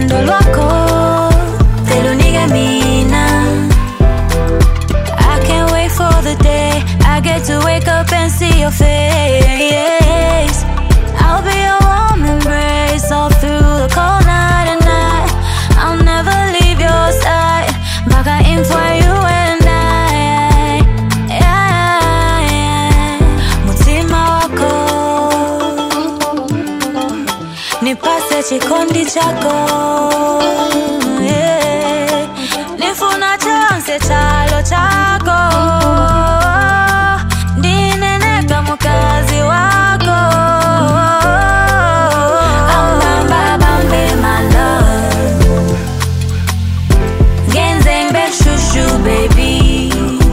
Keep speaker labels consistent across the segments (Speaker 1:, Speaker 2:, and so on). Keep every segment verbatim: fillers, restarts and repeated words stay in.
Speaker 1: utando lwako telunige mina. I can't wait for the day I get to wake up and see your face. I'll be your warm embrace all through the cold night and night. I'll never leave your side. Baga in for you and I. Yeah, yeah. Mutima wako nipase chikondi chako. Yeah. Nifuna chance chalo chako. Dineneka mukazi wako. Ambamba bambe my love. Genzeng be shushu baby.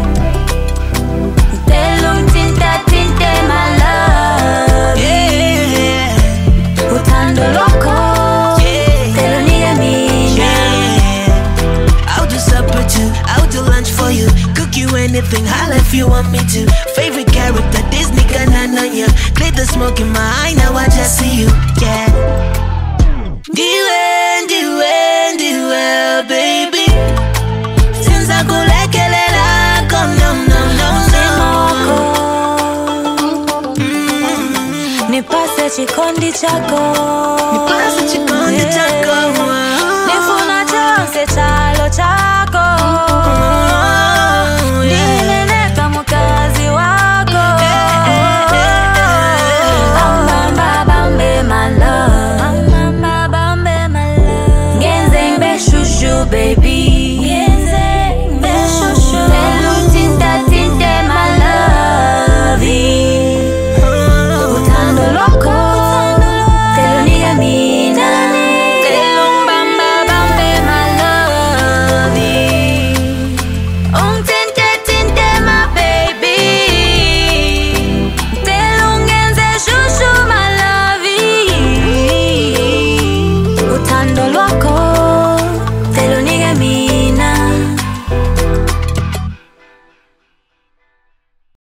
Speaker 1: Telung tinta tinte my love.
Speaker 2: Yeah.
Speaker 1: Utando loko.
Speaker 2: Yeah.
Speaker 1: Telunige mina.
Speaker 2: Yeah. I'll do supper too. I'll do lunch for you. Cook you anything, holla if you want me to. Favorite character, Disney gun on you. Clear the smoke in my eye, now I just see you. Yeah. Do it, do it, do it, baby. Since I go like a little, come no, no, no, no. Mm-hmm.
Speaker 1: Nipase chikondi chako.
Speaker 2: Nipase chikondi chako.